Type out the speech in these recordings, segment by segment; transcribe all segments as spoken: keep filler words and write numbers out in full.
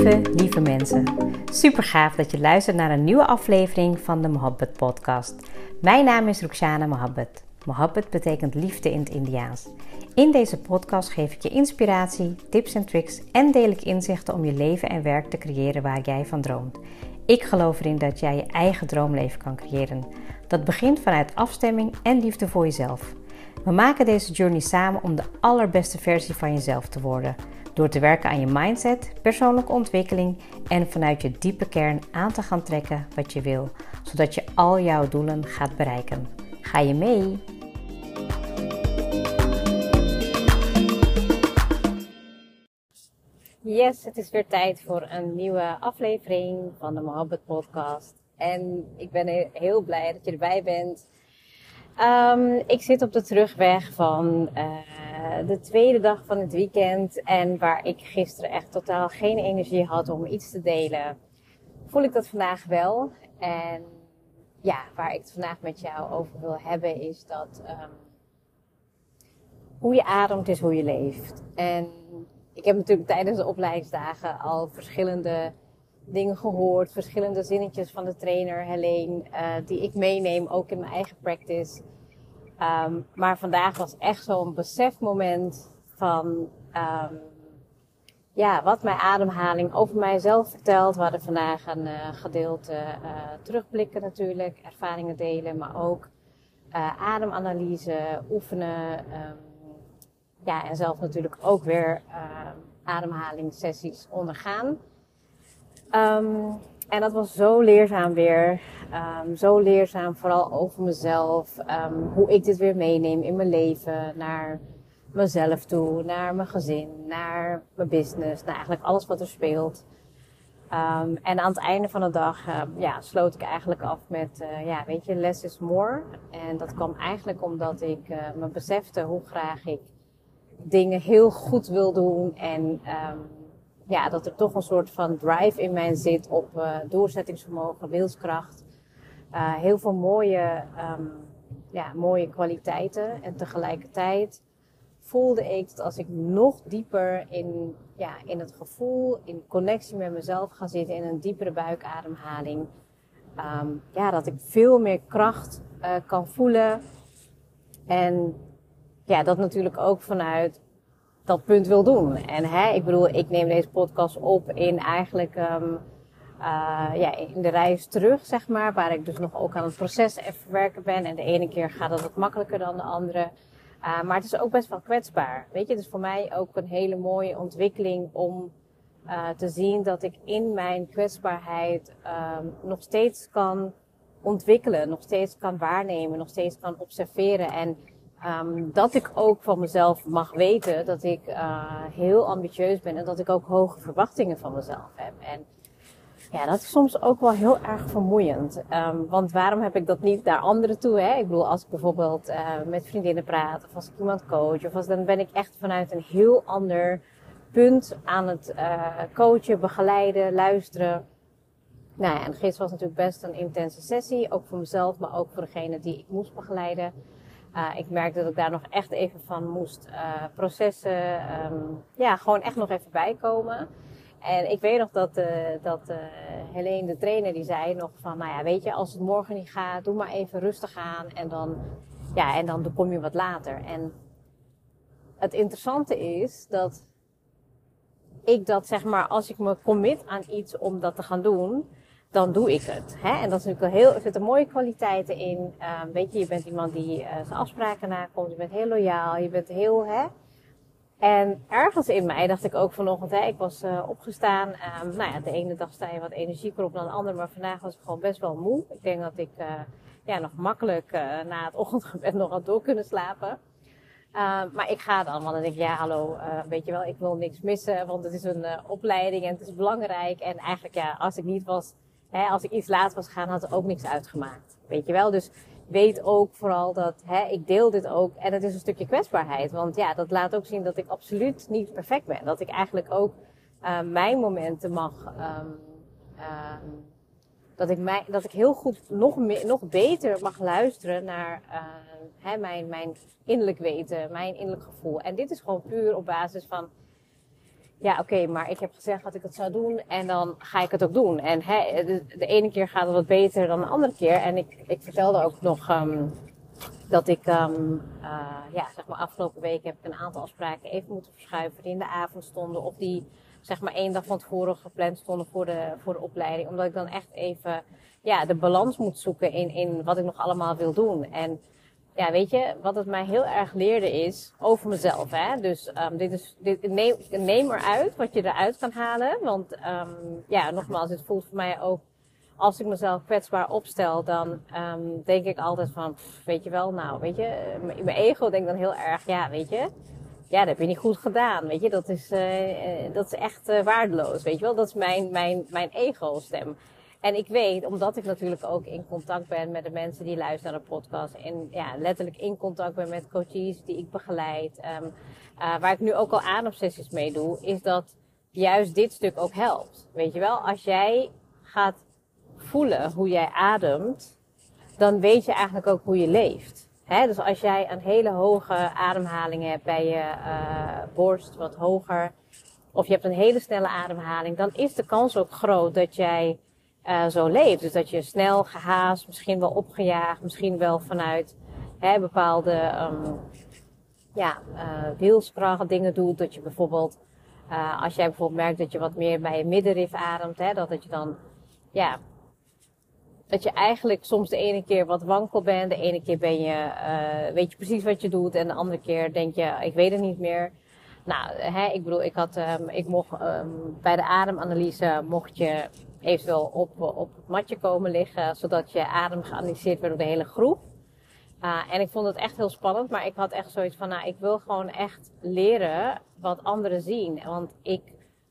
Lieve, lieve mensen. Super gaaf dat je luistert naar een nieuwe aflevering van de Mohabbat podcast. Mijn naam is Rukhsana Mohabbat. Mohabbat betekent liefde in het Indiaans. In deze podcast geef ik je inspiratie, tips en tricks en deel ik inzichten om je leven en werk te creëren waar jij van droomt. Ik geloof erin dat jij je eigen droomleven kan creëren. Dat begint vanuit afstemming en liefde voor jezelf. We maken deze journey samen om de allerbeste versie van jezelf te worden. Door te werken aan je mindset, persoonlijke ontwikkeling en vanuit je diepe kern aan te gaan trekken wat je wil. Zodat je al jouw doelen gaat bereiken. Ga je mee? Yes, het is weer tijd voor een nieuwe aflevering van de Mohabbat podcast. En ik ben heel blij dat je erbij bent. Um, ik zit op de terugweg van uh, de tweede dag van het weekend. En waar ik gisteren echt totaal geen energie had om iets te delen, voel ik dat vandaag wel. En ja, waar ik het vandaag met jou over wil hebben is dat um, hoe je ademt is hoe je leeft. En ik heb natuurlijk tijdens de opleidingsdagen al verschillende dingen gehoord. Verschillende zinnetjes van de trainer Helene. Uh, die ik meeneem ook in mijn eigen practice. Um, maar vandaag was echt zo'n besefmoment van um, ja, wat mijn ademhaling over mijzelf vertelt. We hadden vandaag een uh, gedeelte uh, terugblikken natuurlijk. Ervaringen delen. Maar ook uh, ademanalyse oefenen. Um, ja, en zelf natuurlijk ook weer uh, ademhalingssessies ondergaan. Um, en dat was zo leerzaam weer. Um, zo leerzaam vooral over mezelf. Um, hoe ik dit weer meeneem in mijn leven. Naar mezelf toe. Naar mijn gezin. Naar mijn business. Naar eigenlijk alles wat er speelt. Um, en aan het einde van de dag uh, ja, sloot ik eigenlijk af met, uh, ja, weet je, less is more. En dat kwam eigenlijk omdat ik uh, me besefte hoe graag ik dingen heel goed wil doen. En um, ja, dat er toch een soort van drive in mij zit op uh, doorzettingsvermogen, wilskracht. Uh, heel veel mooie, um, ja, mooie kwaliteiten. En tegelijkertijd voelde ik dat als ik nog dieper in, ja, in het gevoel, in connectie met mezelf ga zitten, in een diepere buikademhaling, um, ja, dat ik veel meer kracht uh, kan voelen. En ja, dat natuurlijk ook vanuit dat punt wil doen. En hè, ik bedoel, ik neem deze podcast op in eigenlijk um, uh, ja, in de reis terug, zeg maar. Waar ik dus nog ook aan het proces en verwerken ben. En de ene keer gaat het wat makkelijker dan de andere. Uh, maar het is ook best wel kwetsbaar. Weet je, het is voor mij ook een hele mooie ontwikkeling om uh, te zien dat ik in mijn kwetsbaarheid um, nog steeds kan ontwikkelen. Nog steeds kan waarnemen. Nog steeds kan observeren. En Um, dat ik ook van mezelf mag weten dat ik uh, heel ambitieus ben en dat ik ook hoge verwachtingen van mezelf heb. En ja, dat is soms ook wel heel erg vermoeiend. Um, want waarom heb ik dat niet naar anderen toe? Hè? Ik bedoel, als ik bijvoorbeeld uh, met vriendinnen praat of als ik iemand coach, of als, dan ben ik echt vanuit een heel ander punt aan het uh, coachen, begeleiden, luisteren. Nou ja, en gisteren was natuurlijk best een intense sessie, ook voor mezelf, maar ook voor degene die ik moest begeleiden. Uh, ik merkte dat ik daar nog echt even van moest uh, processen. Um, ja, gewoon echt nog even bijkomen. En ik weet nog dat, uh, dat uh, Helene, de trainer, die zei nog van, nou ja, weet je, als het morgen niet gaat, doe maar even rustig aan. En dan, ja, en dan kom je wat later. En het interessante is dat ik dat, zeg maar, als ik me commit aan iets om dat te gaan doen, dan doe ik het. Hè? En dat is natuurlijk heel, er zitten mooie kwaliteiten in. Uh, weet je, je bent iemand die uh, zijn afspraken nakomt. Je bent heel loyaal. Je bent heel, hè. En ergens in mij dacht ik ook vanochtend, hè, ik was uh, opgestaan. Um, nou ja, de ene dag sta je wat energieker op dan de andere. Maar vandaag was ik gewoon best wel moe. Ik denk dat ik uh, ja, nog makkelijk uh, na het ochtendgebed nog had door kunnen slapen. Uh, maar ik ga dan, want dan denk ik, ja hallo, uh, weet je wel, ik wil niks missen. Want het is een uh, opleiding en het is belangrijk. En eigenlijk, ja, als ik niet was, hè, als ik iets laat was gegaan, had er ook niks uitgemaakt. Weet je wel, dus weet ook vooral dat, hè, ik deel dit ook. En het is een stukje kwetsbaarheid. Want ja, dat laat ook zien dat ik absoluut niet perfect ben. Dat ik eigenlijk ook uh, mijn momenten mag, um, um, dat ik, mij, dat ik heel goed, nog, meer, nog beter mag luisteren naar uh, hè, mijn, mijn innerlijk weten, mijn innerlijk gevoel. En dit is gewoon puur op basis van, ja oké, okay, maar ik heb gezegd dat ik het zou doen en dan ga ik het ook doen. En hè, de, de ene keer gaat het wat beter dan de andere keer. En ik, ik vertelde ook nog um, dat ik, um, uh, ja, zeg maar afgelopen week heb ik een aantal afspraken even moeten verschuiven die in de avond stonden. Of die, zeg maar één dag van tevoren gepland stonden voor de, voor de opleiding. Omdat ik dan echt even, ja, de balans moet zoeken in, in wat ik nog allemaal wil doen. En ja, weet je, wat het mij heel erg leerde is over mezelf. Hè? Dus um, dit is, dit, neem, neem eruit wat je eruit kan halen. Want um, ja, nogmaals, het voelt voor mij ook, als ik mezelf kwetsbaar opstel, dan um, denk ik altijd van, pff, weet je wel, nou, weet je, mijn ego denkt dan heel erg, ja, weet je, ja, dat heb je niet goed gedaan, weet je, dat is, uh, dat is echt uh, waardeloos, weet je wel, dat is mijn, mijn, mijn ego-stem. En ik weet, omdat ik natuurlijk ook in contact ben met de mensen die luisteren naar de podcast. En ja, letterlijk in contact ben met coaches die ik begeleid. Um, uh, waar ik nu ook al ademsessies mee doe. Is dat juist dit stuk ook helpt. Weet je wel, als jij gaat voelen hoe jij ademt. Dan weet je eigenlijk ook hoe je leeft. He, dus als jij een hele hoge ademhaling hebt bij je uh, borst, wat hoger. Of je hebt een hele snelle ademhaling. Dan is de kans ook groot dat jij Uh, zo leeft. Dus dat je snel, gehaast, misschien wel opgejaagd, misschien wel vanuit hè, bepaalde um, ja, uh, wilskracht dingen doet. Dat je bijvoorbeeld, uh, als jij bijvoorbeeld merkt dat je wat meer bij je middenrif ademt, hè, dat, dat je dan, ja, dat je eigenlijk soms de ene keer wat wankel bent, de ene keer ben je, uh, weet je precies wat je doet en de andere keer denk je, ik weet het niet meer. Nou, hè, ik bedoel, ik had, um, ik mocht, um, bij de ademanalyse mocht je eventueel op, op het matje komen liggen, zodat je adem geanalyseerd werd door de hele groep. Uh, en ik vond het echt heel spannend, maar ik had echt zoiets van, nou, ik wil gewoon echt leren wat anderen zien. Want ik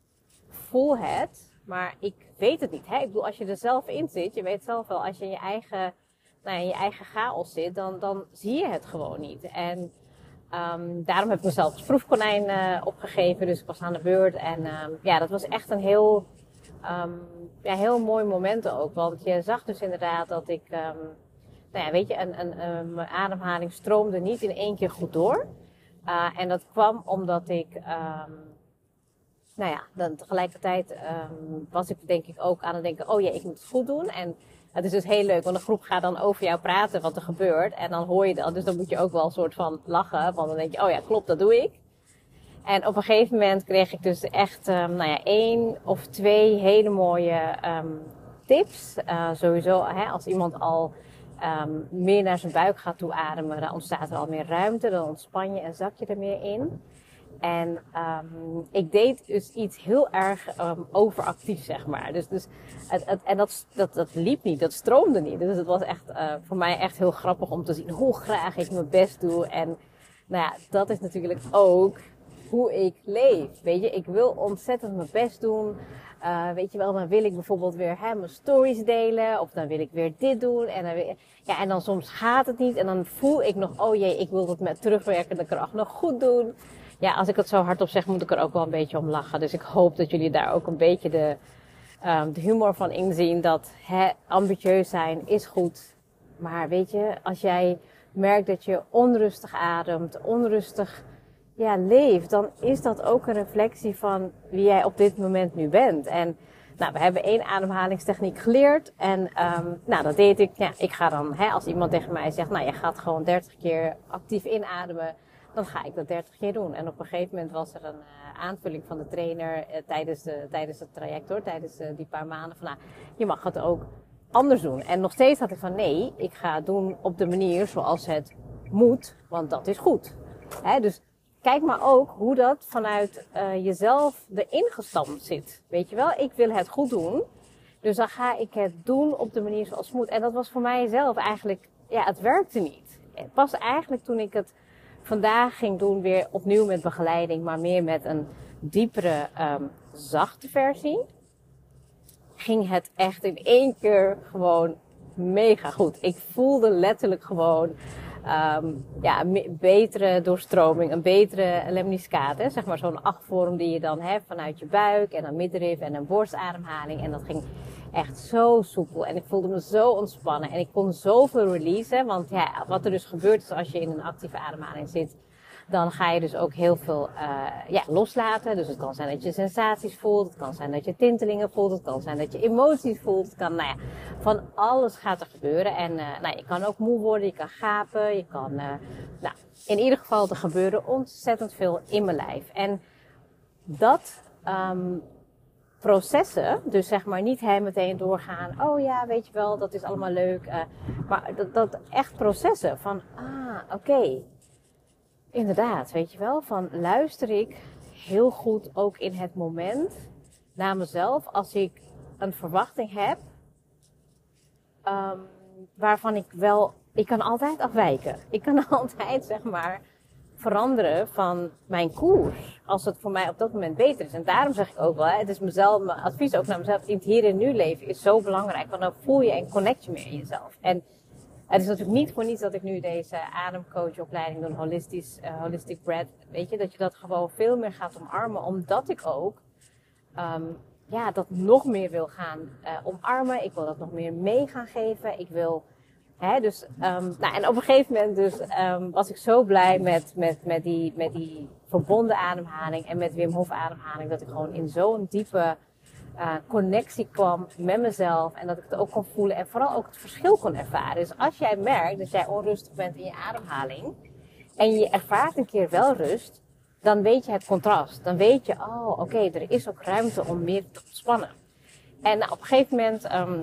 voel het, maar ik weet het niet. Hè? Ik bedoel, als je er zelf in zit, je weet zelf wel, als je in je eigen, nou, in je eigen chaos zit, dan, dan zie je het gewoon niet. En um, daarom heb ik mezelf als proefkonijn uh, opgegeven, dus ik was aan de beurt. En um, ja, dat was echt een heel... Um, ja, heel mooi moment ook, want je zag dus inderdaad dat ik, um, nou ja, weet je, een, een, een, mijn ademhaling stroomde niet in één keer goed door. Uh, en dat kwam omdat ik, um, nou ja, dan tegelijkertijd um, was ik denk ik ook aan het denken, oh ja, ik moet het goed doen. En het is dus heel leuk, want de groep gaat dan over jou praten wat er gebeurt. En dan hoor je dat, dus dan moet je ook wel een soort van lachen, want dan denk je, oh ja, klopt, dat doe ik. En op een gegeven moment kreeg ik dus echt, um, nou ja, één of twee hele mooie um, tips. Uh, sowieso, hè, als iemand al um, meer naar zijn buik gaat toe ademen, dan ontstaat er al meer ruimte. Dan ontspan je en zak je er meer in. En um, ik deed dus iets heel erg um, overactief, zeg maar. Dus, dus het, het, en dat, dat, dat liep niet, dat stroomde niet. Dus het was echt uh, voor mij echt heel grappig om te zien hoe graag ik mijn best doe. En nou ja, dat is natuurlijk ook hoe ik leef. Weet je, ik wil ontzettend mijn best doen. Uh, weet je wel, dan wil ik bijvoorbeeld weer hè, mijn stories delen. Of dan wil ik weer dit doen. En dan, wil, ja, en dan soms gaat het niet. En dan voel ik nog, oh jee, ik wil het met terugwerkende kracht nog goed doen. Ja, als ik het zo hardop zeg, moet ik er ook wel een beetje om lachen. Dus ik hoop dat jullie daar ook een beetje de, um, de humor van inzien. Dat hè, ambitieus zijn is goed. Maar weet je, als jij merkt dat je onrustig ademt, onrustig ja, leeft, dan is dat ook een reflectie van wie jij op dit moment nu bent. En nou, we hebben één ademhalingstechniek geleerd. En um, nou, dat deed ik. Ja, ik ga dan, hè, als iemand tegen mij zegt, nou, je gaat gewoon dertig keer actief inademen, dan ga ik dat dertig keer doen. En op een gegeven moment was er een uh, aanvulling van de trainer uh, tijdens, de, tijdens het traject hoor, tijdens uh, die paar maanden van, nou, je mag het ook anders doen. En nog steeds had ik van, nee, ik ga het doen op de manier zoals het moet, want dat is goed. Hè, dus kijk maar ook hoe dat vanuit uh, jezelf erin gestampt zit. Weet je wel, ik wil het goed doen. Dus dan ga ik het doen op de manier zoals het moet. En dat was voor mijzelf eigenlijk, ja, het werkte niet. Pas eigenlijk toen ik het vandaag ging doen, weer opnieuw met begeleiding, maar meer met een diepere, um, zachte versie, ging het echt in één keer gewoon mega goed. Ik voelde letterlijk gewoon Um, ja, een betere doorstroming, een betere lemniscaat, hè? Zeg maar zo'n achtvorm die je dan hebt vanuit je buik en dan middenrif en een borstademhaling. En dat ging echt zo soepel en ik voelde me zo ontspannen en ik kon zoveel releasen. Want ja, wat er dus gebeurt is als je in een actieve ademhaling zit, dan ga je dus ook heel veel uh, ja, loslaten. Dus het kan zijn dat je sensaties voelt. Het kan zijn dat je tintelingen voelt. Het kan zijn dat je emoties voelt. Het kan, nou ja, van alles gaat er gebeuren. En uh, nou, je kan ook moe worden. Je kan gapen. Je kan, uh, nou, in ieder geval, er gebeuren ontzettend veel in mijn lijf. En dat um, processen, dus zeg maar niet hè, meteen doorgaan. Oh ja, weet je wel, dat is allemaal leuk. Uh, maar dat, dat echt processen van, ah, oké. Okay. Inderdaad, weet je wel, van luister ik heel goed ook in het moment naar mezelf als ik een verwachting heb um, waarvan ik wel, ik kan altijd afwijken. Ik kan altijd zeg maar veranderen van mijn koers als het voor mij op dat moment beter is. En daarom zeg ik ook wel, hè, het is mezelf, mijn advies ook naar mezelf, in het hier en nu leven is zo belangrijk, want dan voel je en connect je meer in jezelf. En het is natuurlijk niet voor niets dat ik nu deze ademcoachopleiding doe, holistisch, uh, holistic breath, weet je, dat je dat gewoon veel meer gaat omarmen, omdat ik ook um, ja, dat nog meer wil gaan uh, omarmen. Ik wil dat nog meer mee gaan geven. Ik wil, hè, dus, um, nou, en op een gegeven moment dus um, was ik zo blij met, met, met, die, met die verbonden ademhaling en met Wim Hof ademhaling, dat ik gewoon in zo'n diepe Uh, connectie kwam met mezelf en dat ik het ook kon voelen en vooral ook het verschil kon ervaren. Dus als jij merkt dat jij onrustig bent in je ademhaling en je ervaart een keer wel rust, dan weet je het contrast. Dan weet je, oh oké, okay, er is ook ruimte om meer te ontspannen. En nou, op een gegeven moment, um,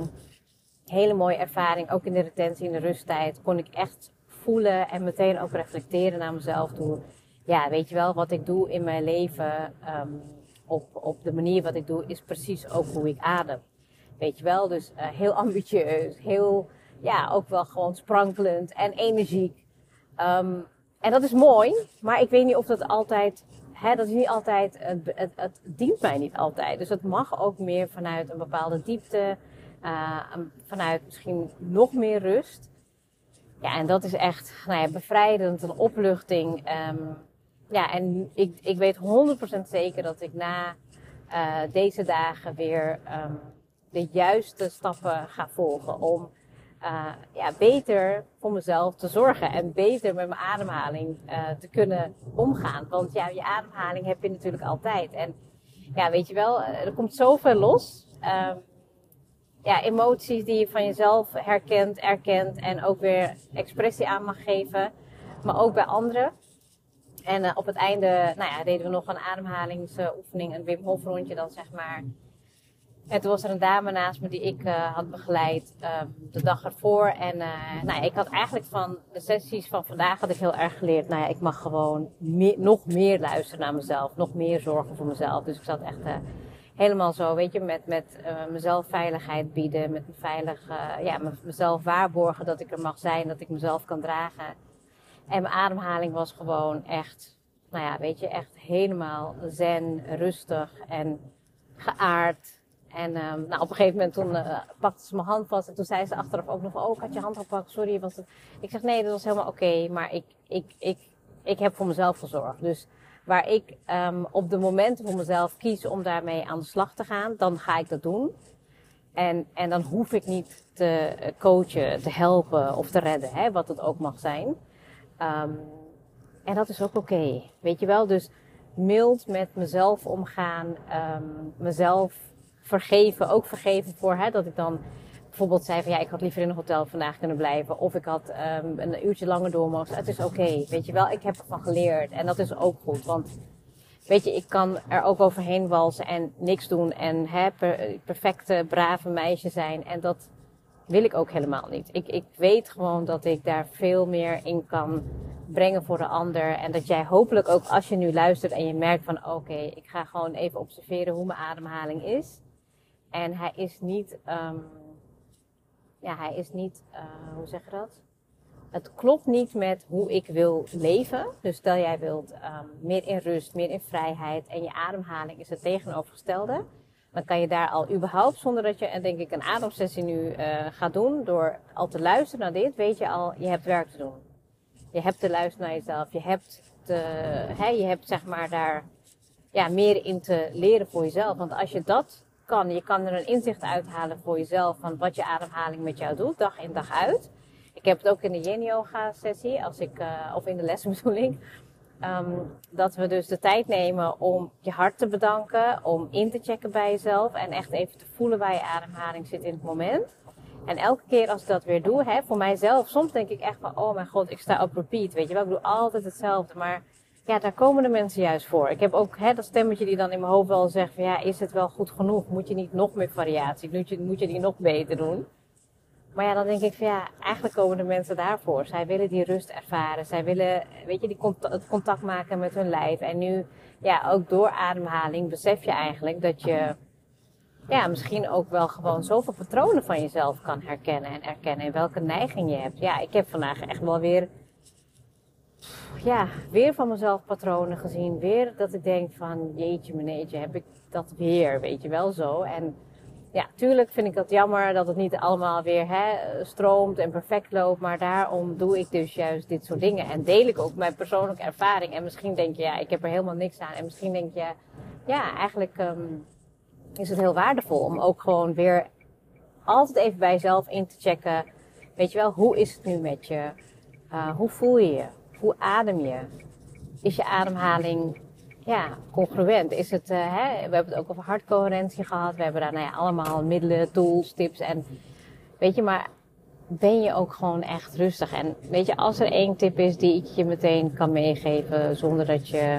hele mooie ervaring, ook in de retentie, in de rusttijd, kon ik echt voelen en meteen ook reflecteren naar mezelf toe. Ja, weet je wel, wat ik doe in mijn leven, um, Op, op de manier wat ik doe, is precies ook hoe ik adem. Weet je wel, dus uh, heel ambitieus, heel, ja, ook wel gewoon sprankelend en energiek. Um, en dat is mooi, maar ik weet niet of dat altijd, hè, dat is niet altijd, het, het, het dient mij niet altijd. Dus het mag ook meer vanuit een bepaalde diepte, uh, vanuit misschien nog meer rust. Ja, en dat is echt, nou ja, bevrijdend, een opluchting. Um, Ja, en ik, ik weet honderd procent zeker dat ik na uh, deze dagen weer um, de juiste stappen ga volgen om uh, ja, beter voor mezelf te zorgen en beter met mijn ademhaling uh, te kunnen omgaan. Want ja, je ademhaling heb je natuurlijk altijd. En ja, weet je wel, er komt zoveel los. Um, ja, emoties die je van jezelf herkent, erkent en ook weer expressie aan mag geven, maar ook bij anderen. En uh, op het einde, nou ja, deden we nog een ademhalingsoefening, een Wim Hof rondje dan zeg maar. En toen was er een dame naast me die ik uh, had begeleid uh, de dag ervoor. En uh, nou ja, ik had eigenlijk van de sessies van vandaag had ik heel erg geleerd. Nou ja, ik mag gewoon meer, nog meer luisteren naar mezelf, nog meer zorgen voor mezelf. Dus ik zat echt uh, helemaal zo, weet je, met, met uh, mezelf veiligheid bieden, met me veilig, uh, ja, mezelf waarborgen dat ik er mag zijn, dat ik mezelf kan dragen. En mijn ademhaling was gewoon echt, nou ja, weet je, echt helemaal zen, rustig en geaard. En um, nou, op een gegeven moment toen uh, pakte ze mijn hand vast en toen zei ze achteraf ook nog, oh, ik had je hand gepakt, sorry. Was het... Ik zeg, nee, dat was helemaal oké, okay, maar ik, ik, ik, ik heb voor mezelf gezorgd. Dus waar ik um, op de momenten voor mezelf kies om daarmee aan de slag te gaan, dan ga ik dat doen. En, en dan hoef ik niet te coachen, te helpen of te redden, hè, wat het ook mag zijn. Um, en dat is ook oké, okay, weet je wel. Dus mild met mezelf omgaan, um, mezelf vergeven, ook vergeven voor hè, dat ik dan bijvoorbeeld zei van ja, ik had liever in een hotel vandaag kunnen blijven. Of ik had um, een uurtje langer door mogen. Het is oké, okay, weet je wel. Ik heb ervan geleerd en dat is ook goed. Want weet je, ik kan er ook overheen walsen en niks doen en hè, per, perfecte, brave meisje zijn. En dat wil ik ook helemaal niet. Ik, ik weet gewoon dat ik daar veel meer in kan brengen voor de ander. En dat jij hopelijk ook als je nu luistert en je merkt van oké, okay, ik ga gewoon even observeren hoe mijn ademhaling is. En hij is niet, um, ja, hij is niet, uh, hoe zeg je dat? Het klopt niet met hoe ik wil leven. Dus stel jij wilt um, meer in rust, meer in vrijheid en je ademhaling is het tegenovergestelde. Dan kan je daar al überhaupt, zonder dat je denk ik een ademsessie nu uh, gaat doen, door al te luisteren naar dit, weet je al, je hebt werk te doen. Je hebt te luisteren naar jezelf, je hebt, te, hè, je hebt zeg maar daar ja, meer in te leren voor jezelf. Want als je dat kan, je kan er een inzicht uithalen voor jezelf van wat je ademhaling met jou doet, dag in dag uit. Ik heb het ook in de Yin Yoga sessie, als ik, uh, of in de lessen bedoel ik. Um, dat we dus de tijd nemen om je hart te bedanken, om in te checken bij jezelf en echt even te voelen waar je ademhaling zit in het moment. En elke keer als ik dat weer doe, hè, voor mijzelf, soms denk ik echt van, oh mijn god, ik sta op repeat, weet je wel. Ik doe altijd hetzelfde, maar ja, daar komen de mensen juist voor. Ik heb ook hè, dat stemmetje die dan in mijn hoofd wel zegt van, ja, is het wel goed genoeg? Moet je niet nog meer variatie? Moet je, moet je die nog beter doen? Maar ja, dan denk ik van ja, eigenlijk komen de mensen daarvoor. Zij willen die rust ervaren. Zij willen, weet je, die contact, het contact maken met hun lijf. En nu, ja, ook door ademhaling besef je eigenlijk dat je, ja, misschien ook wel gewoon zoveel patronen van jezelf kan herkennen en erkennen. En welke neiging je hebt. Ja, ik heb vandaag echt wel weer, ja, weer van mezelf patronen gezien. Weer dat ik denk van, jeetje meneetje, heb ik dat weer, weet je wel zo. En ja, tuurlijk vind ik dat jammer dat het niet allemaal weer hè, stroomt en perfect loopt. Maar daarom doe ik dus juist dit soort dingen. En deel ik ook mijn persoonlijke ervaring. En misschien denk je, ja, ik heb er helemaal niks aan. En misschien denk je, ja, eigenlijk um, is het heel waardevol om ook gewoon weer altijd even bij jezelf in te checken. Weet je wel, hoe is het nu met je? Uh, hoe voel je je? Hoe adem je? Is je ademhaling ja, congruent? Is het, uh, hè, we hebben het ook over hartcoherentie gehad. We hebben daar nou ja, allemaal middelen, tools, tips. En weet je, maar ben je ook gewoon echt rustig? En weet je, als er één tip is die ik je meteen kan meegeven, zonder dat je,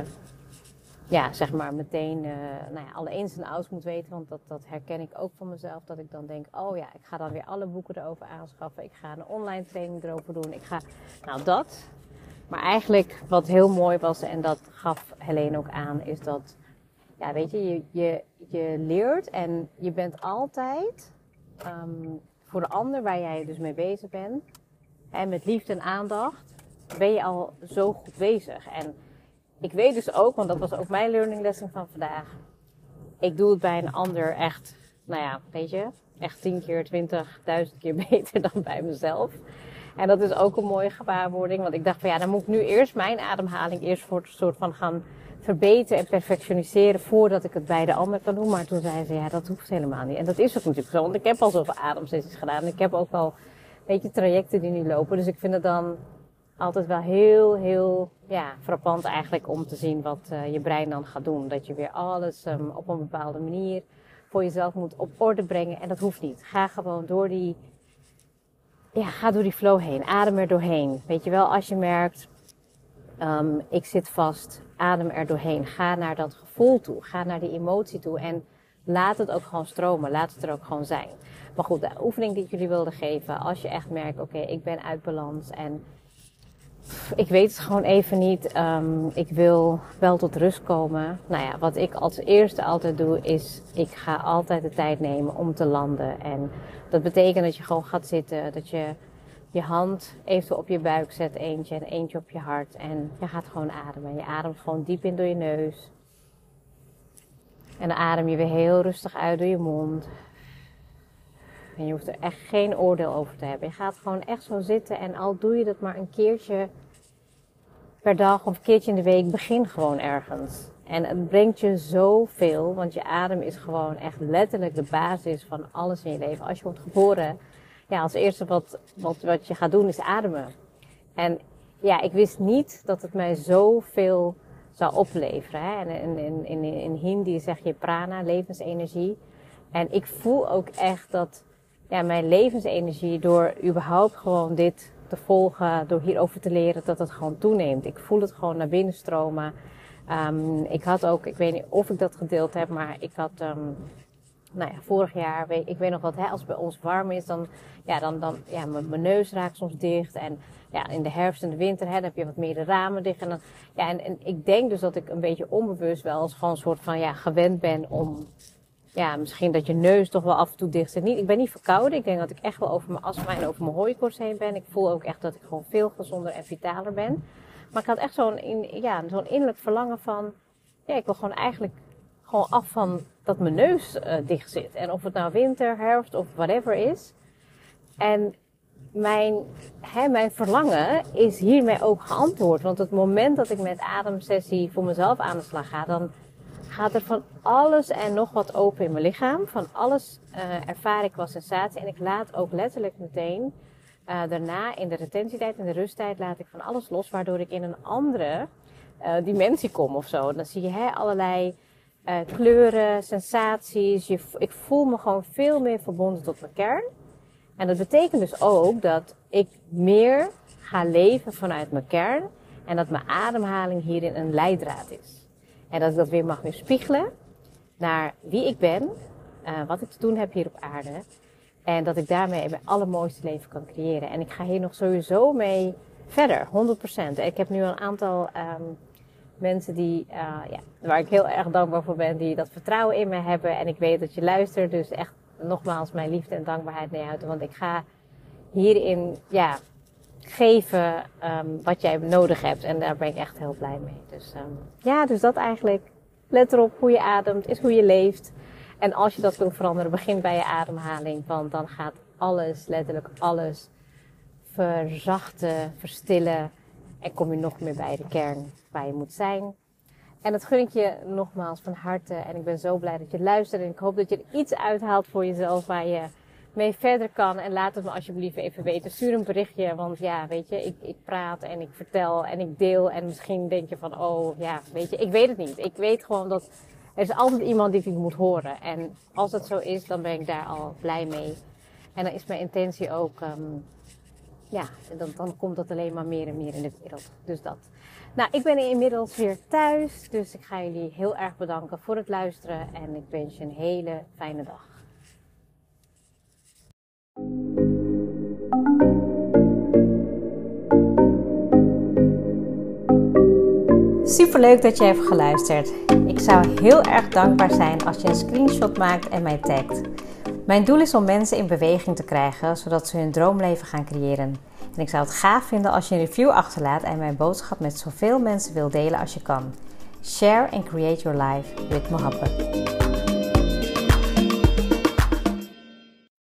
ja, zeg maar meteen uh, nou ja, alle ins en outs moet weten. Want dat, dat herken ik ook van mezelf. Dat ik dan denk, oh ja, ik ga dan weer alle boeken erover aanschaffen. Ik ga een online training erover doen. Ik ga, nou dat. Maar eigenlijk wat heel mooi was, en dat gaf Helene ook aan, is dat, ja, weet je, je, je, je leert en je bent altijd um, voor de ander waar jij dus mee bezig bent, en met liefde en aandacht, ben je al zo goed bezig. En ik weet dus ook, want dat was ook mijn learning lesson van vandaag, ik doe het bij een ander echt, nou ja, weet je, echt tien keer, twintig, duizend keer beter dan bij mezelf. En dat is ook een mooie gewaarwording. Want ik dacht van ja, dan moet ik nu eerst mijn ademhaling eerst voor een soort van gaan verbeteren en perfectioniseren voordat ik het bij de ander kan doen. Maar toen zei ze ja, dat hoeft helemaal niet. En dat is ook natuurlijk zo. Want ik heb al zoveel ademsessies gedaan. En ik heb ook al, weet je, trajecten die nu lopen. Dus ik vind het dan altijd wel heel, heel ja, frappant eigenlijk om te zien wat uh, je brein dan gaat doen. Dat je weer alles um, op een bepaalde manier voor jezelf moet op orde brengen. En dat hoeft niet. Ga gewoon door die... Ja, ga door die flow heen. Adem er doorheen. Weet je wel, als je merkt, um, ik zit vast, adem er doorheen. Ga naar dat gevoel toe. Ga naar die emotie toe. En laat het ook gewoon stromen. Laat het er ook gewoon zijn. Maar goed, de oefening die ik jullie wilde geven. Als je echt merkt, oké, okay, ik ben uit balans. En pff, ik weet het gewoon even niet. Um, ik wil wel tot rust komen. Nou ja, wat ik als eerste altijd doe, is ik ga altijd de tijd nemen om te landen. En dat betekent dat je gewoon gaat zitten, dat je je hand even op je buik zet, eentje en eentje op je hart. En je gaat gewoon ademen. Je ademt gewoon diep in door je neus. En dan adem je weer heel rustig uit door je mond. En je hoeft er echt geen oordeel over te hebben. Je gaat gewoon echt zo zitten en al doe je dat maar een keertje per dag of een keertje in de week, begin gewoon ergens. En het brengt je zoveel, want je adem is gewoon echt letterlijk de basis van alles in je leven. Als je wordt geboren, ja, als eerste wat, wat, wat je gaat doen is ademen. En ja, ik wist niet dat het mij zoveel zou opleveren. Hè? En in, in, in, in Hindi zeg je prana, levensenergie. En ik voel ook echt dat ja, mijn levensenergie door überhaupt gewoon dit te volgen, door hierover te leren, dat het gewoon toeneemt. Ik voel het gewoon naar binnen stromen. Um, ik had ook, ik weet niet of ik dat gedeeld heb, maar ik had, um, nou ja, vorig jaar, weet, ik weet nog wat, hè, als het bij ons warm is, dan, ja, dan, dan, ja, mijn neus raakt soms dicht. En ja, in de herfst en de winter, hè, dan heb je wat meer de ramen dicht. En dan, ja, en, en ik denk dus dat ik een beetje onbewust wel als gewoon een soort van, ja, gewend ben om, ja, misschien dat je neus toch wel af en toe dicht zit. Niet, ik ben niet verkouden. Ik denk dat ik echt wel over mijn astma en over mijn hooikorts heen ben. Ik voel ook echt dat ik gewoon veel gezonder en vitaler ben. Maar ik had echt zo'n in, ja, zo'n innerlijk verlangen van, ja, ik wil gewoon eigenlijk gewoon af van dat mijn neus uh, dicht zit. En of het nou winter, herfst of whatever is. En mijn, hè, mijn verlangen is hiermee ook geantwoord. Want het moment dat ik met ademsessie voor mezelf aan de slag ga, dan gaat er van alles en nog wat open in mijn lichaam. Van alles uh, ervaar ik qua sensatie. En ik laat ook letterlijk meteen uh, daarna in de retentietijd, in de rusttijd, laat ik van alles los. Waardoor ik in een andere uh, dimensie kom of zo. Dan zie je hè, allerlei uh, kleuren, sensaties. Je, ik voel me gewoon veel meer verbonden tot mijn kern. En dat betekent dus ook dat ik meer ga leven vanuit mijn kern. En dat mijn ademhaling hierin een leidraad is. En dat ik dat weer mag weer spiegelen naar wie ik ben. Uh, wat ik te doen heb hier op aarde. En dat ik daarmee mijn allermooiste leven kan creëren. En ik ga hier nog sowieso mee verder, honderd procent. Ik heb nu een aantal um, mensen die, uh, ja, waar ik heel erg dankbaar voor ben, die dat vertrouwen in me hebben. En ik weet dat je luistert, dus echt nogmaals mijn liefde en dankbaarheid naar je uit. Want ik ga hierin ja, geven um, wat jij nodig hebt. En daar ben ik echt heel blij mee. Dus um, ja, dus dat eigenlijk. Let erop hoe je ademt, is hoe je leeft. En als je dat wilt veranderen, begin bij je ademhaling. Want dan gaat alles, letterlijk alles, verzachten, verstillen. En kom je nog meer bij de kern waar je moet zijn. En dat gun ik je nogmaals van harte. En ik ben zo blij dat je luistert. En ik hoop dat je er iets uithaalt voor jezelf waar je mee verder kan. En laat het me alsjeblieft even weten. Stuur een berichtje. Want ja, weet je, ik, ik praat en ik vertel en ik deel. En misschien denk je van, oh ja, weet je, ik weet het niet. Ik weet gewoon dat er is altijd iemand die het moet horen. En als dat zo is, dan ben ik daar al blij mee. En dan is mijn intentie ook, um, ja, dan, dan komt dat alleen maar meer en meer in de wereld. Dus dat. Nou, ik ben inmiddels weer thuis. Dus ik ga jullie heel erg bedanken voor het luisteren. En ik wens je een hele fijne dag. Superleuk dat je hebt geluisterd. Ik zou heel erg dankbaar zijn als je een screenshot maakt en mij tagt. Mijn doel is om mensen in beweging te krijgen, zodat ze hun droomleven gaan creëren. En ik zou het gaaf vinden als je een review achterlaat en mijn boodschap met zoveel mensen wil delen als je kan. Share and create your life with Mohabbat.